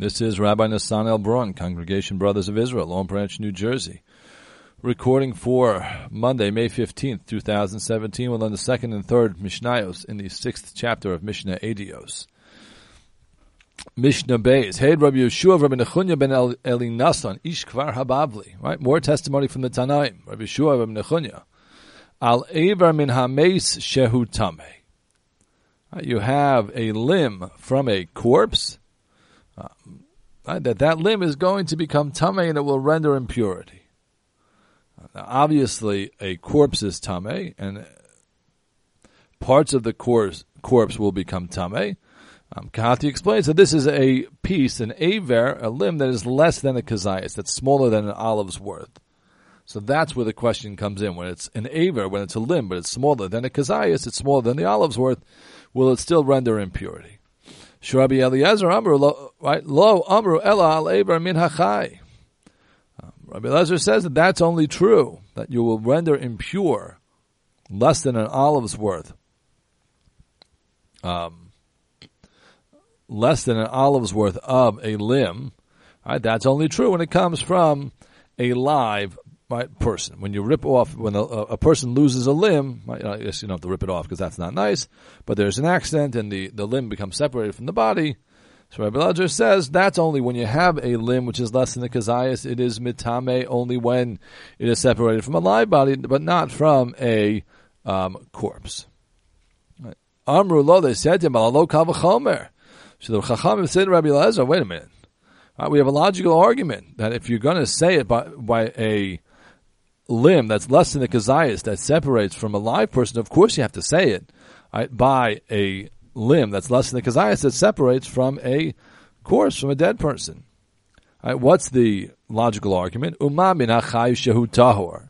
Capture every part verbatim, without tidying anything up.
This is Rabbi Nassan El Bron, Congregation Brothers of Israel, Long Branch, New Jersey. Recording for Monday, May fifteenth, twenty seventeen. We'll learn the second and third Mishnayos in the sixth chapter of Mishnah Edios. Mishnah Beis. Hey, Rabbi Yeshua, Rabbi Nechunya ben Eli Nasan, Ish Kvar Habavli. Right? More testimony from the Tanaim. Rabbi Yeshua, Rabbi Nechunya. Al Eivar min Hameis Shehu Tameh. You have a limb from a corpse. Um, right, that that limb is going to become tamei and it will render impurity. Now, obviously, a corpse is tamei, and parts of the corpse, corpse will become tamei. Um, Kahati explains that this is a piece, an aver, a limb that is less than a kazayas, that's smaller than an olive's worth. So that's where the question comes in. When it's an aver, when it's a limb, but it's smaller than a kazayas, it's smaller than the olive's worth, will it still render impurity? Shrabi Eliezer Amru, lo, right? Lo Amru Ela al Eber min hachai. Um, Rabbi Eliezer says that that's only true, that you will render impure less than an olive's worth. Um, less than an olive's worth of a limb. Right? That's only true when it comes from a live right, person. When you rip off, when a, a person loses a limb, right, I guess you don't have to rip it off because that's not nice, but there's an accident and the, the limb becomes separated from the body. So Rabbi Eliezer says that's only when you have a limb which is less than the kazayas. It is mitame only when it is separated from a live body, but not from a um, corpse. Right. Amru lo, they said to him, lo kal v'chomer. So the Chachamim said to Rabbi Eliezer, wait a minute. Right, we have a logical argument that if you're going to say it by, by a limb that's less than the kazayas that separates from a live person, of course you have to say it right, by a limb that's less than the kazayas that separates from a corpse, from a dead person. Right, what's the logical argument? Uma min hachai shehu tahor.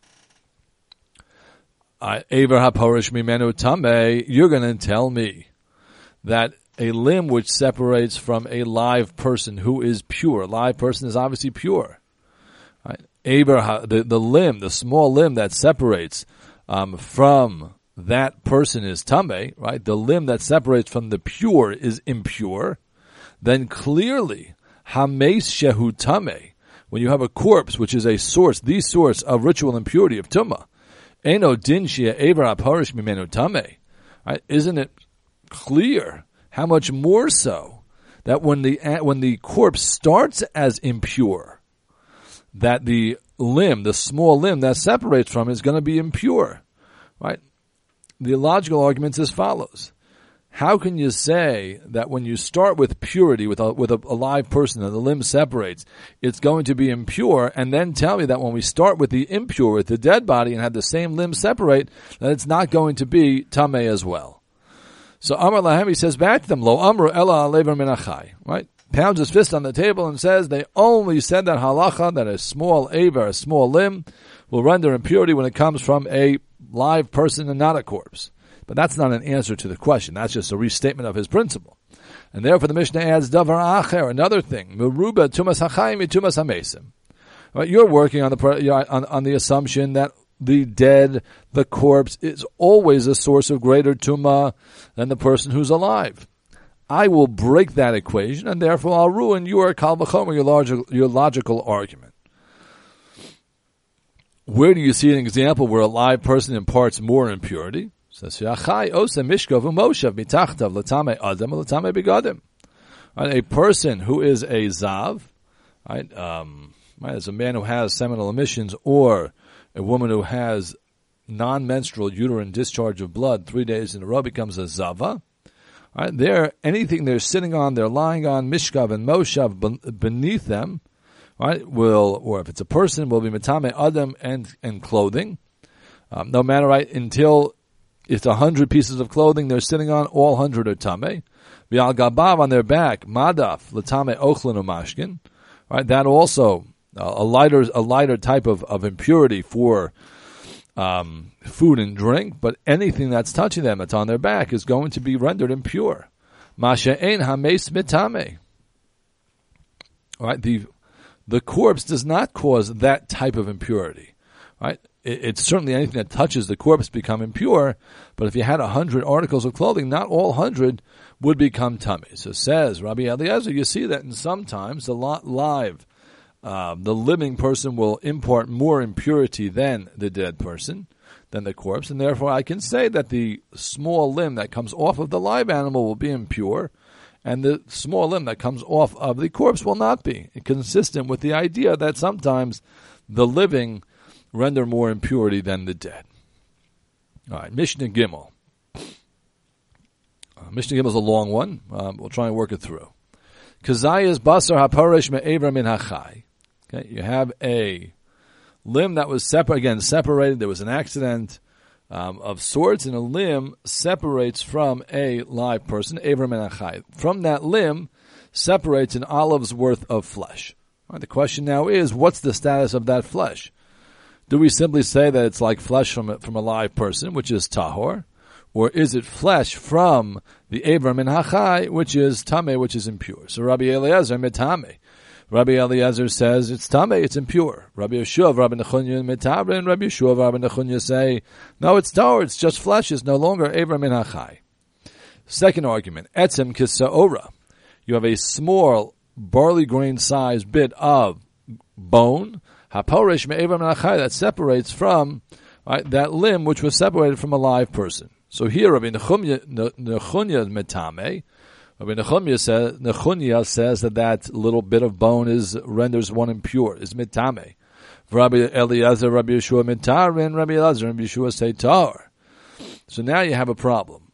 Aver haporish mimenu tameh. You're going to tell me that a limb which separates from a live person who is pure, a live person is obviously pure. Right? Aver, the, the limb, the small limb that separates um, from that person is tameh, right? The limb that separates from the pure is impure. Then clearly, hameis shehu tameh, when you have a corpse which is a source, the source of ritual impurity of tumah, eno din shia aver haparish mimenu tameh, right? Isn't it clear how much more so that when the when the corpse starts as impure, that the limb, the small limb that separates from it is going to be impure, right? The logical argument is as follows. How can you say that when you start with purity, with a, with a, a live person and the limb separates, it's going to be impure, and then tell me that when we start with the impure, with the dead body, and have the same limb separate, that it's not going to be tameh as well? So Amar Lahem, he says back to them, Lo Amru Ela Alever Min Achai, right? Pounds his fist on the table and says they only said that halacha, that a small aver, a small limb, will render impurity when it comes from a live person and not a corpse. But that's not an answer to the question. That's just a restatement of his principle. And therefore the Mishnah adds davar acher, another thing, meruba tumas hachayim tumas hamesim. Right? You're working on the on, on the assumption that the dead, the corpse, is always a source of greater tumah than the person who's alive. I will break that equation, and therefore I'll ruin your kal v'chomer, your logical, your logical argument. Where do you see an example where a live person imparts more impurity? Says Yachai osa mishkav u'moshav mitachtav l'tamei adam l'tamei begadim. A person who is a zav, right? Um, right, as a man who has seminal emissions, or a woman who has non-menstrual uterine discharge of blood three days in a row becomes a zava. Right, they're, anything they're sitting on, they're lying on, mishkav and moshav beneath them, right, will, or if it's a person, will be metame adam and, and clothing. Um, no matter, right, until it's a hundred pieces of clothing they're sitting on, all hundred are tameh. V'al gabav, on their back, madaf, l'tameh ochlin umashkin. Right, that also, uh, a lighter, a lighter type of, of impurity for Um, food and drink, but anything that's touching them, that's on their back, is going to be rendered impure. Masha'en hameis mitame. Right, the the corpse does not cause that type of impurity. Right, it, it's certainly anything that touches the corpse become impure. But if you had a hundred articles of clothing, not all hundred would become tummy. So says Rabbi Eliezer, you see that in sometimes the live, uh, the living person will impart more impurity than the dead person, than the corpse, and therefore I can say that the small limb that comes off of the live animal will be impure, and the small limb that comes off of the corpse will not be, consistent with the idea that sometimes the living render more impurity than the dead. All right, Mishnah Gimel. Uh, Mishnah Gimel is a long one. Um, we'll try and work it through. Kazayas basar haparesh me'evra min hachai. Okay, you have a limb that was separate, again, separated. There was an accident um, of sorts, and a limb separates from a live person, Evra min hachai. From that limb separates an olive's worth of flesh. All right, the question now is, what's the status of that flesh? Do we simply say that it's like flesh from a, from a live person, which is tahor, or is it flesh from the Evra min hachai, which is tameh, which is impure? So Rabbi Eliezer metame. Rabbi Eliezer says it's tameh, it's impure. Rabbi Yeshua, Rabbi Nechunya metabre, and Rabbi Yeshua, Rabbi Nechunya say, no, it's tahor, it's just flesh, it's no longer Evra min hachai. Second argument, etzem kisa'ora. You have a small barley grain sized bit of bone, haporesh me'evra min hachai, that separates from right, that limb which was separated from a live person. So here Rabbi Nechunya metame. Rabbi Nechunya says, Nechunya says that that little bit of bone is renders one impure, is mitame. Rabbi Eliezer, Rabbi Yeshua mitar, and Rabbi Eliezer and Rabbi Yeshua say tar. So now you have a problem.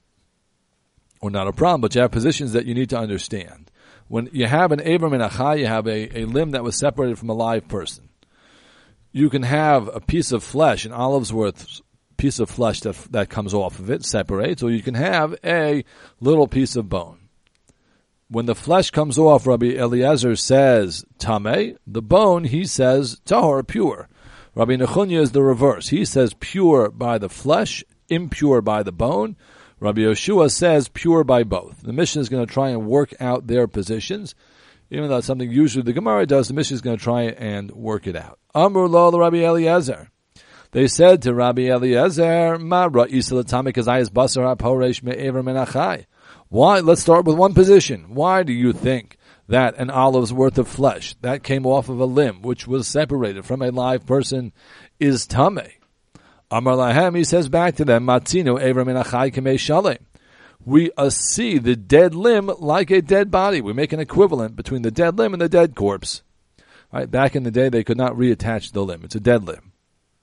Or not a problem, but you have positions that you need to understand. When you have an Evra min hachai, you have a, a limb that was separated from a live person. You can have a piece of flesh, an olive's worth piece of flesh that, that comes off of it, separates, or you can have a little piece of bone. When the flesh comes off, Rabbi Eliezer says tameh. The bone, he says tahor, pure. Rabbi Nechunya is the reverse. He says pure by the flesh, impure by the bone. Rabbi Yeshua says pure by both. The Mishnah is going to try and work out their positions. Even though it's something usually the Gemara does, the Mishnah is going to try and work it out. Amr lo Rabbi Eliezer. They said to Rabbi Eliezer, Ma ra'isa l'tameh kazayis basar haporesh me'evra min hachai. Why? Let's start with one position. Why do you think that an olive's worth of flesh that came off of a limb, which was separated from a live person, is tameh? Amar lahem, he says back to them, Matzino evra min hachai kamei shalem. We uh, see the dead limb like a dead body. We make an equivalent between the dead limb and the dead corpse. All right, back in the day, they could not reattach the limb. It's a dead limb.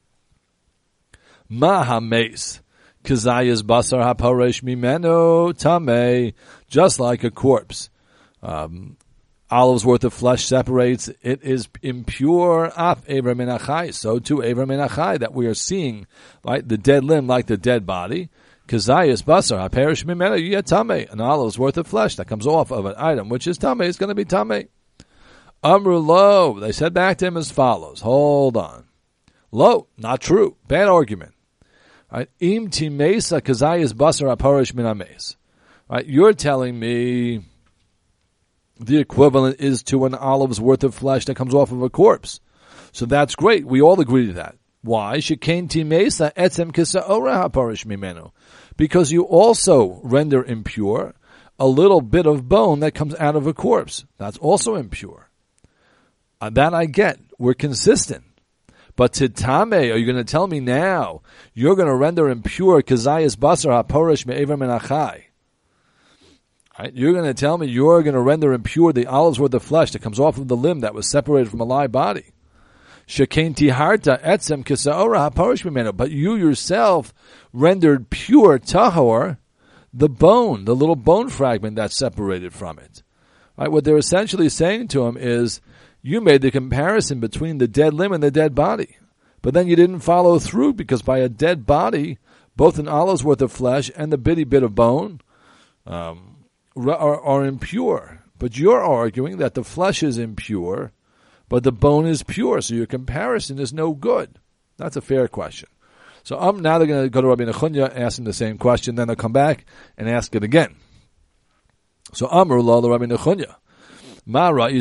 Ma hames. Kazayas basar haporesh mimeno tameh, just like a corpse. Um, olive's worth of flesh separates, it is impure. Af evra min hachai, so too evra min hachai, that we are seeing, right, the dead limb like the dead body. Kazayas basar haporesh mimeno yeh tameh, an olive's worth of flesh that comes off of an item which is tameh is going to be tameh. Amru lo, they said back to him as follows. Hold on. Lo, not true. Bad argument. Right, im timesa kazayis basar aparish min ames. Right, you're telling me the equivalent is to an olive's worth of flesh that comes off of a corpse. So that's great. We all agree to that. Why? Shekain timesa etzem kisaora haparish mimenu. Because you also render impure a little bit of bone that comes out of a corpse. That's also impure. Uh, that I get. We're consistent. But to tameh, are you going to tell me now you're going to render impure kazayis basar haporesh me'evra min hachai? Right? You're going to tell me you're going to render impure the olive's worth of flesh that comes off of the limb that was separated from a live body. Shekain tiharta etzem kisaora haporesh mimenu. But you yourself rendered pure tahor, the bone, the little bone fragment that's separated from it. Right? What they're essentially saying to him is, you made the comparison between the dead limb and the dead body. But then you didn't follow through, because by a dead body, both an olive's worth of flesh and the bitty bit of bone um, are, are impure. But you're arguing that the flesh is impure, but the bone is pure, so your comparison is no good. That's a fair question. So um, now they're going to go to Rabbi Nechunya, ask him the same question, then they'll come back and ask it again. So Amru lo Rabbi Nechunya. What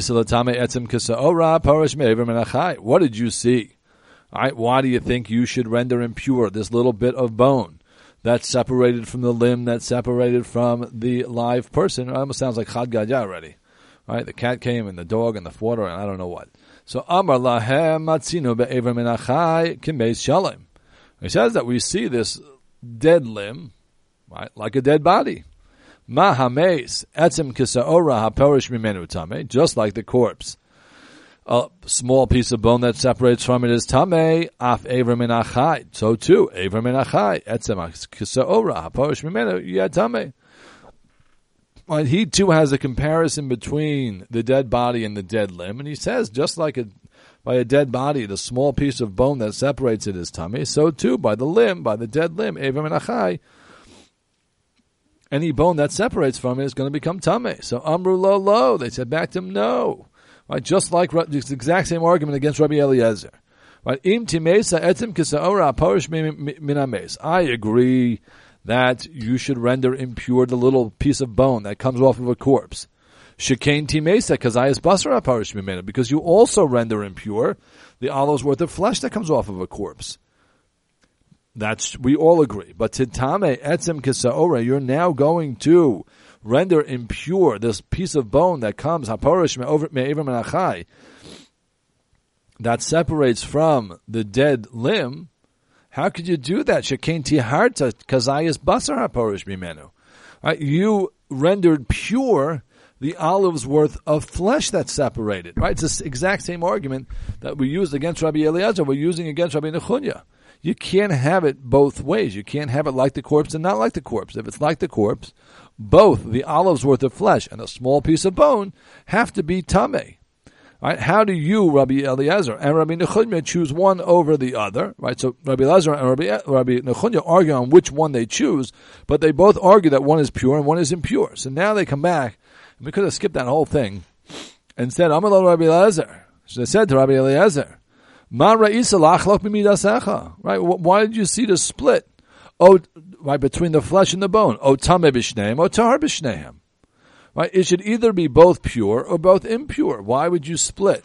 did you see? All right, why do you think you should render impure this little bit of bone that's separated from the limb that's separated from the live person. It almost sounds like Chad Gadya already. Right? The cat came and the dog and the water and I don't know what. So Amar lahem matzinu be'ever min achai kimeis shalom. He says that we see this dead limb, right, like a dead body. Ma hameis etzem kisa'ora haporish mimenu tameh, just like the corpse. A small piece of bone that separates from it is tameh, af ever min achai. So too, ever min achai, etzem kisa'ora haporish mimenu yeh tameh. Right, he too has a comparison between the dead body and the dead limb, and he says just like a, by a dead body, the small piece of bone that separates it is tameh, so too by the limb, by the dead limb, ever min achai, any bone that separates from it is going to become tameh. So amru lo lo, they said back to him, no. Right, just like it's the exact same argument against Rabbi Eliezer. Right, im timesa etzem kisa'ora porish min hames. I agree that you should render impure the little piece of bone that comes off of a corpse. Shekain timesa kazayas basara parish mimena, because you also render impure the olive's worth of flesh that comes off of a corpse. That's, we all agree. But titame etzem kisaora, you're now going to render impure this piece of bone that comes haparish me'ever menachai, that separates from the dead limb. How could you do that? Shekain tiharta kazayas basar haporish mimenu. Right, you rendered pure the olive's worth of flesh that's separated. Right, it's the exact same argument that we used against Rabbi Eliezer. We're using against Rabbi Nechunya. You can't have it both ways. You can't have it like the corpse and not like the corpse. If it's like the corpse, both the olive's worth of flesh and a small piece of bone have to be tameh. Right? How do you, Rabbi Eliezer and Rabbi Nechunya, choose one over the other? Right. So Rabbi Eliezer and Rabbi, Rabbi Nechunya argue on which one they choose, but they both argue that one is pure and one is impure. So now they come back, and we could have skipped that whole thing and said, Amallah Rabbi Eliezer. So they said to Rabbi Eliezer, Ma ra'isa lachlok b'midasecha. Right. Why did you see the split? Oh, right, between the flesh and the bone. O tameh b'shneim, o tahar b'shneim. Right, it should either be both pure or both impure. Why would you split?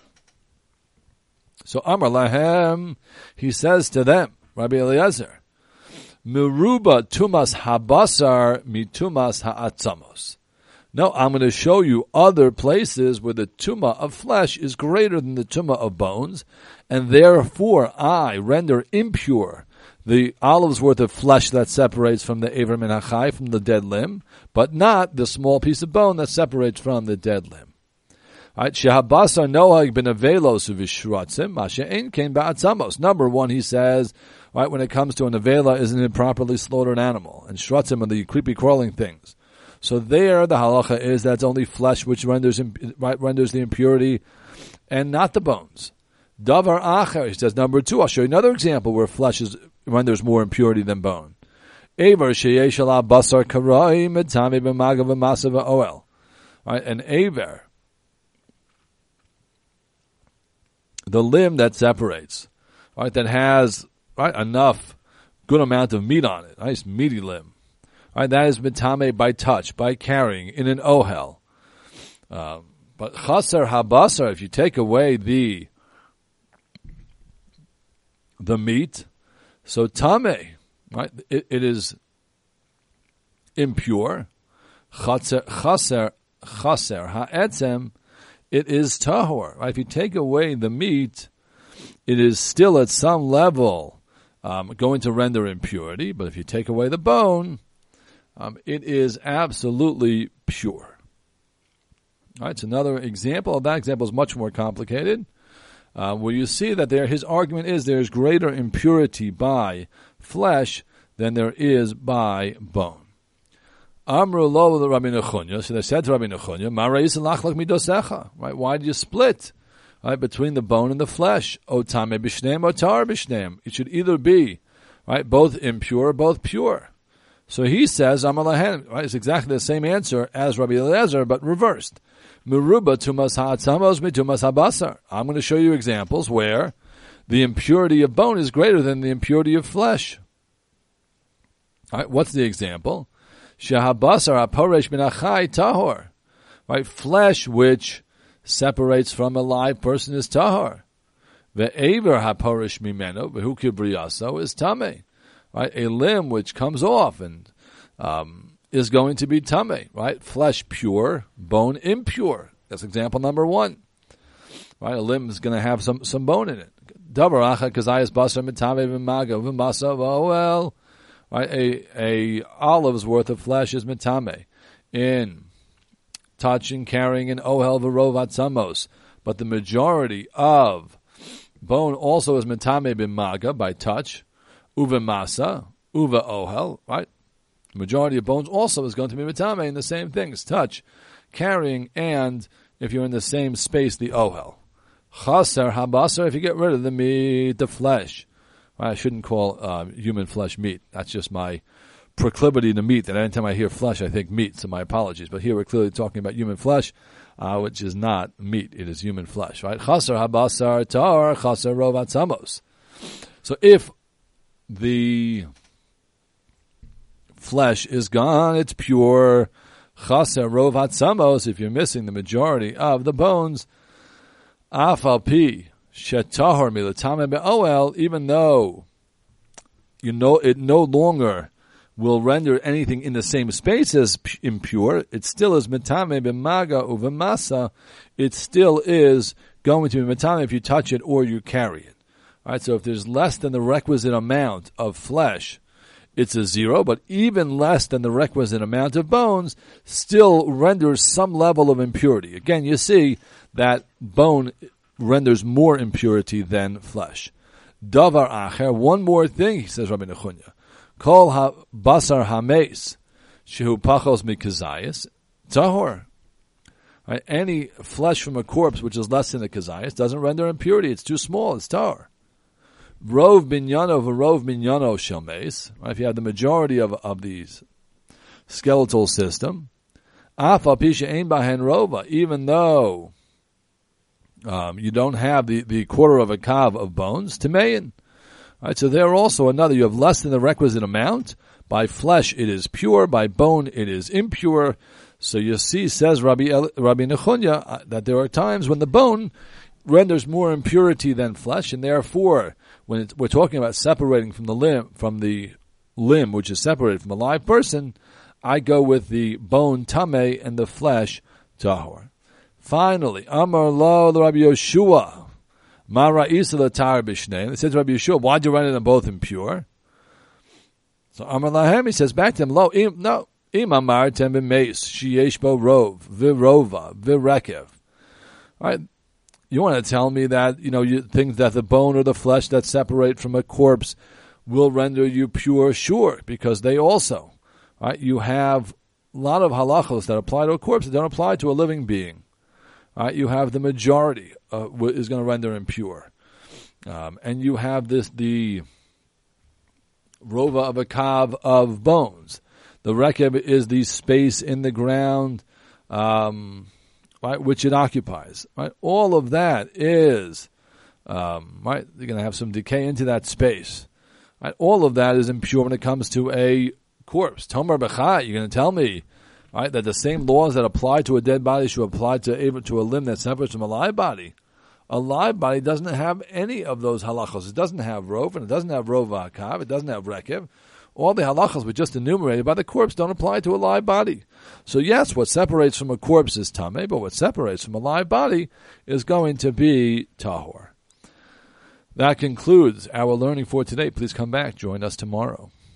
So Amar lahem, he says to them, Rabbi Eliezer, Meruba tumas habasar mitumas ha'atzamos. No, I'm going to show you other places where the tumah of flesh is greater than the tumah of bones, and therefore I render impure the olive's worth of flesh that separates from the Ever Min HaChai, from the dead limb, but not the small piece of bone that separates from the dead limb. Right? Shehabasar nohag ben avelos uvishratzim, masha'en kain ba'atzamos. Number one, he says, right, when it comes to an avela, is an improperly slaughtered animal, and shratzim are the creepy crawling things. So there, the halacha is that's only flesh which renders right, renders the impurity, and not the bones. Davar acher, he says, number two, I'll show you another example where flesh is renders more impurity than bone. Aver sheyesh ala basar karai metame b'magav v'masa v'oel. Right, an aver, the limb that separates, right, that has right enough good amount of meat on it, nice meaty limb. Right, that is metame by touch, by carrying in an ohel. Uh, but chaser habasar, if you take away the the meat, so tameh, right, it, it is impure. Chaser chaser chaser ha'etzem, it is tahor. Right, if you take away the meat, it is still at some level um, going to render impurity. But if you take away the bone, Um, it is absolutely pure. All right, it's another example. That example is much more complicated, uh, where you see that there, his argument is there is greater impurity by flesh than there is by bone. Amru lo Rabbi Nechunya, so they said to Rabbi Nechunya, Ma reis lachlak midosecha. Right, why do you split right between the bone and the flesh? O tameh b'shneim, o tar b'shneim. It should either be right both impure or both pure. So he says, Amalahen, right, it's exactly the same answer as Rabbi Eliezer, but reversed. Meruba tumas ha'atzamos mitumas habasar. I'm going to show you examples where the impurity of bone is greater than the impurity of flesh. All right, what's the example? Shehabasar haporesh min hachai tahor. Right, flesh which separates from a live person is tahor. Ve'ever haporesh mimeno, vehu kibriyaso, is tameh. right? A limb which comes off and um, is going to be tameh, right? Flesh pure, bone impure. That's example number one. Right, a limb is going to have some, some bone in it. Davar acha kazayas basar mitame v'maga v'masa v'oel. Right, a a olive's worth of flesh is mitame in touching, carrying, and ohel v'rov atzamos. But the majority of bone also is mitame b'maga by touch, uva masa, uva ohel. Right, the majority of bones also is going to be mitame in the same things: touch, carrying, and if you're in the same space, the ohel. Chaser habasar, if you get rid of the meat, the flesh. I shouldn't call uh, human flesh meat. That's just my proclivity to meat. That anytime I hear flesh, I think meat, so my apologies. But here we're clearly talking about human flesh, uh, which is not meat. It is human flesh, right? Chaser habasar tar, chaser rov atzamos. So if the flesh is gone, it's pure. Chaser rov atzamos, if you're missing the majority of the bones, afal pi shetahor milatame be'oel, even though you know it no longer will render anything in the same space as impure, it still is metame b'maga uvemasa. It still is going to be metame if you touch it or you carry it. All right, so if there's less than the requisite amount of flesh, it's a zero, but even less than the requisite amount of bones still renders some level of impurity. Again, you see that bone renders more impurity than flesh. Davar acher, one more thing, he says Rabbi Nechunya. Kol ha basar hames, shehu pachos mikazayis, tahor. Right? Any flesh from a corpse which is less than a kazayis doesn't render impurity. It's too small. It's tahor. Rov binyano v'rov binyano shelmes. Right? If you have the majority of of these skeletal system, afa pisha ein bahen rova, even though um, you don't have the, the quarter of a kav of bones, tamein. Right, so there also another, you have less than the requisite amount. By flesh it is pure, by bone it is impure. So you see, says Rabbi El, Rabbi Nechunya, uh, that there are times when the bone renders more impurity than flesh, and therefore, when it, we're talking about separating from the limb, from the limb which is separated from a live person, I go with the bone tameh and the flesh tahor. Finally, Amar lo Rabbi Yoshua. Mara isa l'tar b'shnei. It says Rabbi Yeshua, why do you render them both impure? So Amar lahem, he says back to him, lo, im, no, im amar tem b'meis, sheyesh bo rov, v'rova, v'rekev. All right, you want to tell me that, you know, you think that the bone or the flesh that separate from a corpse will render you pure? Sure, because they also, right, you have a lot of halachos that apply to a corpse that don't apply to a living being. Right, you have the majority uh, is going to render impure, um, and you have this the rova of a kav of bones. The rekev is the space in the ground, um, right, which it occupies. Right, all of that is um, right. You're going to have some decay into that space. Right, all of that is impure when it comes to a corpse. Tomar b'chai, you're going to tell me, right, that the same laws that apply to a dead body should apply to to a limb that separates from a live body. A live body doesn't have any of those halachos. It doesn't have rov, and it doesn't have rov hakav. It doesn't have rekev. All the halachos we just enumerated by the corpse don't apply to a live body. So yes, what separates from a corpse is tameh, but what separates from a live body is going to be tahor. That concludes our learning for today. Please come back. Join us tomorrow.